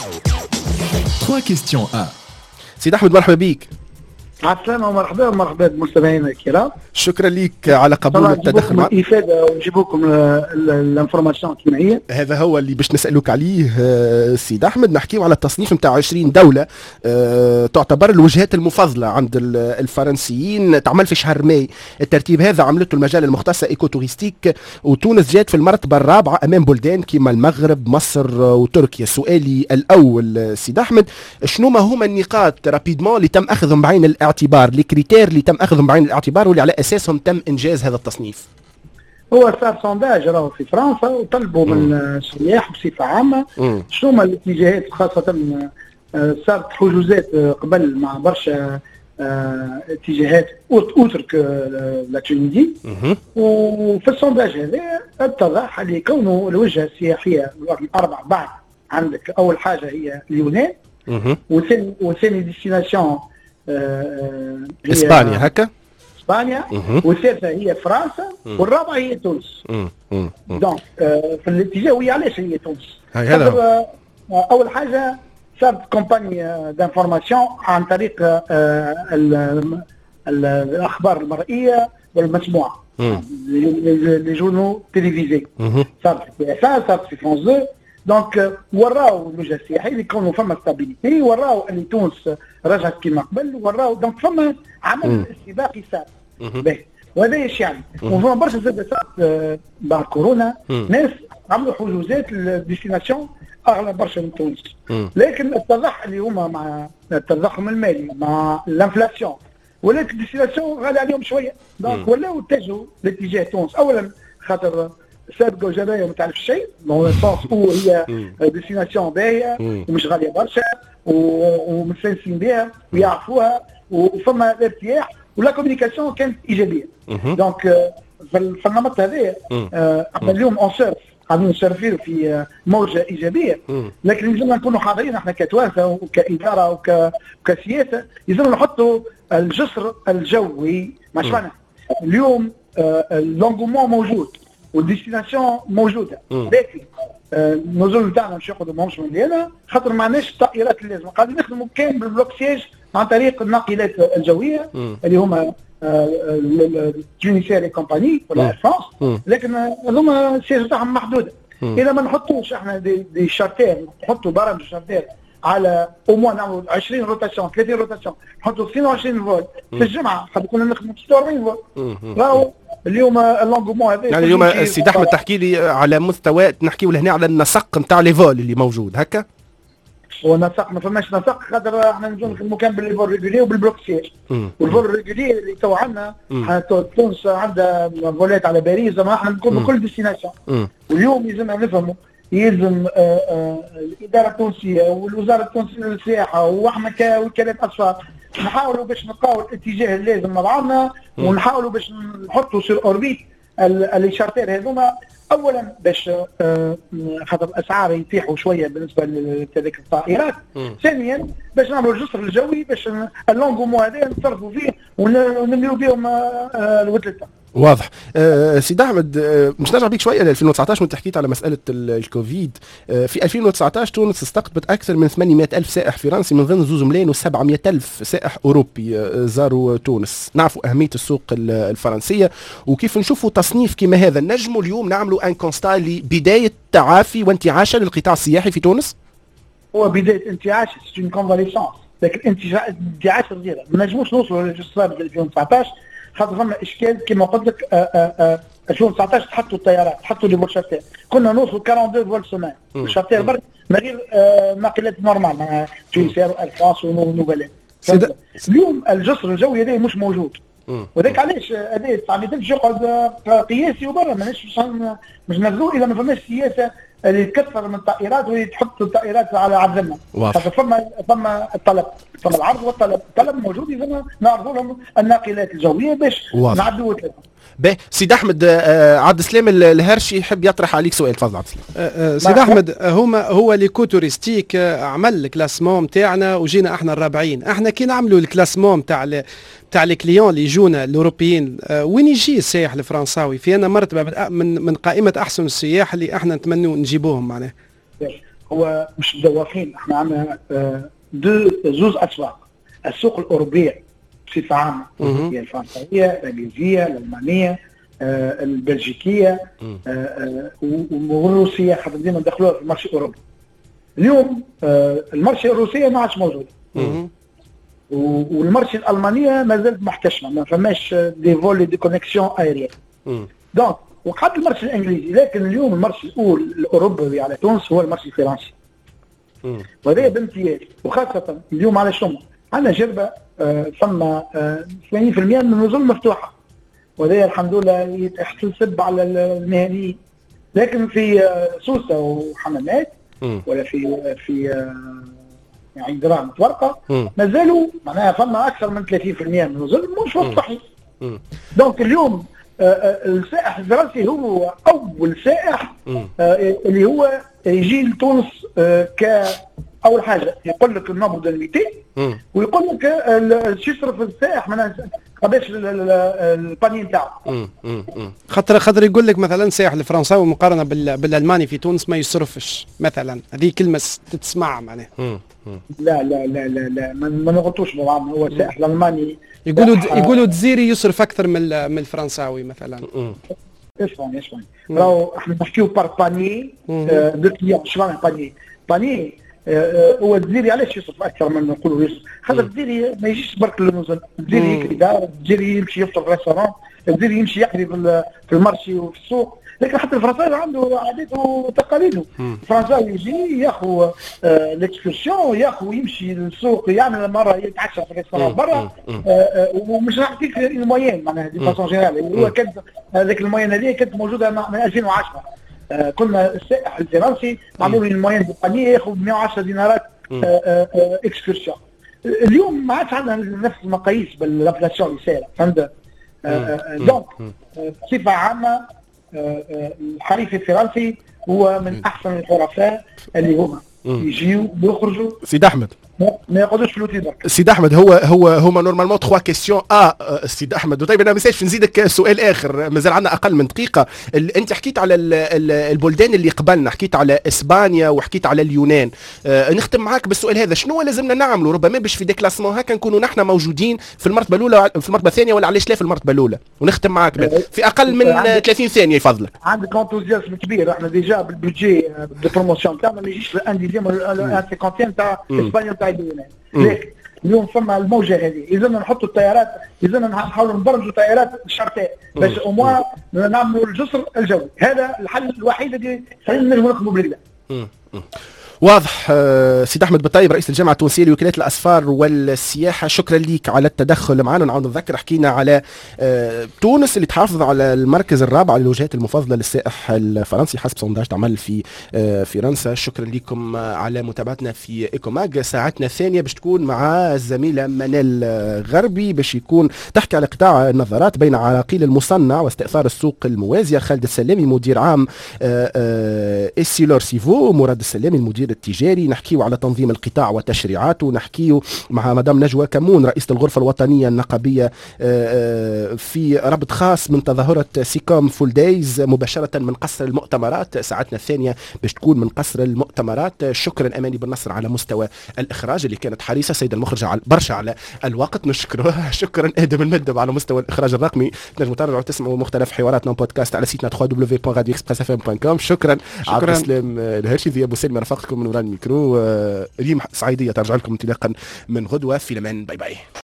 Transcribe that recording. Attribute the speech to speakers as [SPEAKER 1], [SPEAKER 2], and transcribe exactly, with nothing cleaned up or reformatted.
[SPEAKER 1] trois questions un.
[SPEAKER 2] سيد أحمد مرحبا بيك.
[SPEAKER 3] عسلامة ومرحبا ومرحبا بمستمعينا الكرام.
[SPEAKER 2] شكرا لك على قبول التدخل معنا.
[SPEAKER 3] الإفادة ونجيب لكم الانفورماسيون الكيميائية.
[SPEAKER 2] هذا هو اللي باش نسألوك عليه سيد أحمد. نحكيو على التصنيف نتاع عشرين دولة أه تعتبر الوجهات المفضلة عند الفرنسيين. تعمل في شهر ماي. الترتيب هذا عملته المجال المختص ايكو توريستيك، وتونس جات في المرتبة الرابعة أمام بلدان كما المغرب مصر وتركيا. سؤالي الأول سيد أحمد، شنو ما هما النقاط رابيدمون اللي تم أخذهم بعين الاعتبار، الكريتير اللي تم أخذهم بعين الاعتبار واللي على أساسهم تم إنجاز هذا التصنيف؟
[SPEAKER 3] هو صار سونداج راهو في فرنسا وطلبوا من السياح بصفة عامة شنو هما الاتجاهات، خاصة صارت حجوزات قبل مع برشا اتجاهات اوترك لا تونيزي، وفي السونداج هذا اتضح اللي كونه الوجهة السياحية رقم أربعة بعد عندك أول حاجة هي اليونان، وثاني وثاني ديستيناسيون
[SPEAKER 2] اسبانيا هكا
[SPEAKER 3] اسبانيا، والثالثه هي فرنسا، والرابعه هي تونس. دونك في الاتجاه وهي علاش هي تونس؟ هذا اول حاجه صارت كومباني دانفورماسيون عن طريق الاخبار المرئيه والمسموعه، لي جورنو تيليفيزي. صارت في اساس صارت في فرنسا اثنين. دونك وراو الوجهه السياحيه اللي كانوا فما ستابيليتي، وراو ان تونس رجعت كما قبل، وراو دونك فما عمل استباقي صار باهي. وهذا ايش يعني؟ وفما برشا زاد صارت بعد كورونا ناس عملوا حجوزات للديستيناسيون اغلى برشا من تونس، لكن اتضح اللي هما مع التضخم المالي مع الانفلاسيون ولكن الديستيناسيون غالي عليهم شويه، دونك ولاو اتجهوا لاتجاه تونس. اولا خاطر سابقه وجبايه وما تعرفش شيء، دون السونس او هي ديستيناسيون باهيه ومش غاليه برشا ومستانسين بها ويعرفوها وفما ارتياح ولا كوميونيكاسيون كانت ايجابيه. دونك في النمط هذا احنا اليوم اون سيرف قاعدين نسيرفيرو في موجه ايجابيه، لكن لازمنا نكونوا حاضرين احنا كتوانسه وكاداره وكسياسه، لازمنا نحطوا الجسر الجوي. مش معنى اليوم اللونغومون موجود والديستيناسيون موجوده، لكن النزول نتاعنا مش ياخذوا ماهمش مليانه خاطر ما عندناش الطائرات اللازمه، قاعدين نخدموا كان بالبلوكسيج عن طريق الناقلات الجويه اللي هما تونسيا لي كومباني ولا اير فرانس، لكن هذوما السياسه تاعهم محدوده. اذا ما نحطوش احنا دي, دي شارتير، نحطوا برامج شارتير على او موان نعملوا عشرين روتاسيون ثلاثين روتاسيون، نحطوا اثنين وعشرين فول في الجمعه، خاطر كنا نخدموا ستة وأربعين فول. راهو اليوم اللونغومون هذا
[SPEAKER 2] يعني اليوم السيد احمد تحكي لي على مستوى نحكيو لهنا على النسق نتاع لي فول اللي موجود هكا.
[SPEAKER 3] هو نسق ما فماش نسق خاطر احنا نجوا نخدموا كان بالفول ريغولي وبالبلوكسيج. والفول ريغولي اللي تو عندنا تونس عندها فولات على باريس، ما احنا نكون بكل ديستيناسيون. واليوم لازمنا نفهموا يلزم آآ آآ الاداره التونسيه والوزاره التونسيه للسياحه واحنا كوكالات اطفال نحاولوا باش نلقاو الاتجاه اللازم مع بعضنا، ونحاولوا باش نحطوا سير اوربيت الشارتير هذوما. اولا باش خاطر الاسعار يتيحوا شويه بالنسبه لتذاكر الطائرات، ثانيا باش نعملوا الجسر الجوي باش اللونغومون هذا نتصرفوا فيه ونملوا بهم الوتلته.
[SPEAKER 2] واضح. أه سيد احمد، أه مش نرجع بيك شويه ل ألفين وتسعطاش وانت حكيت على مساله الكوفيد. أه في ألفين وتسعطاش تونس استقطبت اكثر من ثمانمائة ألف سائح فرنسي من ضمن زوز ملايين وسبعمائة ألف سائح اوروبي أه زاروا تونس. نعرفوا اهميه السوق الفرنسيه وكيف نشوفوا تصنيف كما هذا. نجموا اليوم نعملوا ان كونستا لبدايه تعافي وانتعاش للقطاع السياحي في تونس؟
[SPEAKER 3] هو بدايه انتعاش سي اون كونفاليسونس، لكن انتعاش صغيره ما نجموش نوصلوا للجسر ألفين وتسعطاش خاطر فما اشكال كما قلت لك. ألفين وتسعطاش تحطوا الطيارات، تحطوا لي فول شارتير، كنا نوصلوا اثنين وأربعين فول سومان الشارتير برك من غير ناقلات نورمال مع تونسير والفاس ونوبلات. اليوم الجسر الجوي هذا مش موجود، وذاك علاش هذا تسعمائة ألف يقعد قياسي وبرا ماناش مش نزلوا اذا ما فماش سياسه اللي تكثر من الطائرات واللي تحط الطائرات على عرضنا. خاطر فما فما الطلب، فما العرض والطلب، الطلب موجود اذا نعرضوا لهم الناقلات الجويه باش نعدوا لهم.
[SPEAKER 2] باهي سيد احمد، آه عبد السلام الهرشي يحب يطرح عليك سؤال. تفضل عبد السلام.
[SPEAKER 4] آه سيد احمد، هما هو ليكو توريستيك عمل الكلاسمون نتاعنا وجينا احنا الرابعين. احنا كي نعملوا الكلاسمون نتاع تاع لي كليون اللي يجونا الاوروبيين، آه وين يجي السائح الفرنساوي؟ في انا مرتبه من من قائمه احسن السياح اللي احنا نتمنوا نجيبوهم معناه.
[SPEAKER 3] هو مش مدوخين، احنا عندنا دو زوز اسواق، السوق الاوروبيه بصفه عامه هي الفرنسيه، الانجليزيه، الالمانيه، آه البلجيكيه، آه والروسيه، خاطر ديما ندخلوها في المارشي الاوروبي. اليوم آه المارشي الروسيه ما عادش موجوده، والمارشي الالمانيه ما زالت محتشمه، ما فماش دي فولي دي كونيكسيون ايريان. دونك وحتى المارشي الانجليزي، لكن اليوم المارشي الاول الاوروبي على تونس هو المارشي الفرنسي. وهذا بامتياز، وخاصه اليوم على شنو؟ عندنا جربه آه ثم آه ثمانين بالمئة من النزول مفتوحه، وهذا الحمد لله يتحسب على المهنيين. لكن في آه سوسه وحمامات ولا في آه في آه يعني دراهم متورقه ما زالوا معناها فما اكثر من ثلاثين بالمئة من النزول مش مفتوحين. دونك اليوم آه السائح الفرنسي هو اول سائح آه اللي هو يجي لتونس آه كاول حاجه يقول لك النومبر دو ليميتي، ويقول لك شو يصرف السائح من قداش الباني نتاعو.
[SPEAKER 4] خاطر خاطر يقول لك مثلا السائح الفرنساوي مقارنه بالالماني في تونس ما يصرفش مثلا، هذه كلمه تتسمع معناها.
[SPEAKER 3] لا لا لا لا لا ما نغلطوش بعضنا، هو السائح الالماني
[SPEAKER 4] يقولوا يقولوا الجزيري يصرف اكثر من من الفرنساوي مثلا.
[SPEAKER 3] اسمعني اسمعني راهو احنا نحكيو بار باني دو كليون، شو معنى باني؟ باني هو الجزيري علاش يصرف اكثر من نقولوا يصرف؟ خاطر الجزيري ما يجيش برك للنزل، الجزيري يكري دار، الجزيري يمشي يفطر في ريستورون، الجزيري يمشي يقري في المارشي وفي السوق. لكن حتى الفرنساوي عنده عاداته وتقاليده، الفرنساوي يجي ياخذ ليكسكورسيون، ياخذ يمشي للسوق، يعمل مره يتعشى في ريستورون برا، ومش راح يعطيك الموين معناها دي فاسون جينيرال. هو كانت هذيك الموين هذه كانت موجوده من ألفين وعشرة. آه كنا السائح الفرنسي معمول الموين بالقنيه ياخذ مئة وعشرة دينارات اكسكورسيون. اليوم ما عادش عندنا نفس المقاييس بالانفلاسيون اللي صايره، فهمت؟ دونك بصفه عامه الحريف الفرنسي هو من احسن الحرفاء اللي هما يجيو ويخرجوا.
[SPEAKER 2] سيد احمد
[SPEAKER 3] ما ياخذوش فلوس برك.
[SPEAKER 2] سيد احمد هو هو هما نورمالمون ثلاثة كيسيون. اه سيد احمد، طيب انا ما نسيتش نزيدك سؤال اخر، مازال عندنا اقل من دقيقه. انت حكيت على البلدان اللي قبلنا، حكيت على اسبانيا وحكيت على اليونان. آه نختم معاك بالسؤال هذا، شنو لازمنا نعملوا ربما باش في ديكلاسمون هكا نكونوا نحن موجودين في المرتبه الاولى في المرتبه الثانيه، ولا علاش لا في المرتبه الاولى؟ ونختم معاك في اقل من ثلاثين ثانيه يفضلك.
[SPEAKER 3] عندك انتوزيازم كبير، احنا ديجا بالبودجي دو بروموسيون تاعنا ما يجيش الان ديزيام ولا خمسين تاع اسبانيا تاع اليونان. لكن اليوم فما الموجه هذه، اذا نحطوا الطيارات، اذا نحاولوا ندرجوا طيارات شرطاء باش اموا نعملوا الجسر الجوي، هذا الحل الوحيد اللي خلينا نجموا نخدموا بالكدا.
[SPEAKER 2] واضح. سيد احمد بالطيب رئيس الجامعه التونسيه لوكالات الاسفار والسياحه، شكرا ليك على التدخل معنا. نعاود نذكر حكينا على تونس اللي تحافظ على المركز الرابع على الوجهات المفضله للسائح الفرنسي حسب سونداج تعمل في فرنسا. شكرا لكم على متابعتنا في ايكوماج. ساعتنا الثانيه باش تكون مع الزميله منال غربي باش يكون تحكي على قطاع النظارات بين عراقيل المصنع واستئثار السوق الموازيه. خالد السلامي مدير عام اسيلور سيفو، مراد السلامي المدير التجاري. نحكيو على تنظيم القطاع وتشريعاته. نحكيو مع مدام نجوى كمون رئيسة الغرفة الوطنية النقابية في ربط خاص من تظاهرة سيكوم فول دايز مباشرة من قصر المؤتمرات. ساعتنا الثانية باش تكون من قصر المؤتمرات. شكرا أماني بالنصر على مستوى الإخراج اللي كانت حريصة. سيد المخرج على برشا على الوقت نشكره. شكرا آدم المدب على مستوى الإخراج الرقمي. تنجموا ترجعوا تسمعوا مختلف حواراتنا بودكاست على سيتنا دبليو دبليو دبليو بوان راديو اكسبريس اف ام بوان كوم. شكرا عبد السلام الهرشي ذي ابو سلمى رفقتكم من وراء الميكرو. ريم سعيدية ترجع لكم انطلاقا من غدوة. في الأمان، باي باي.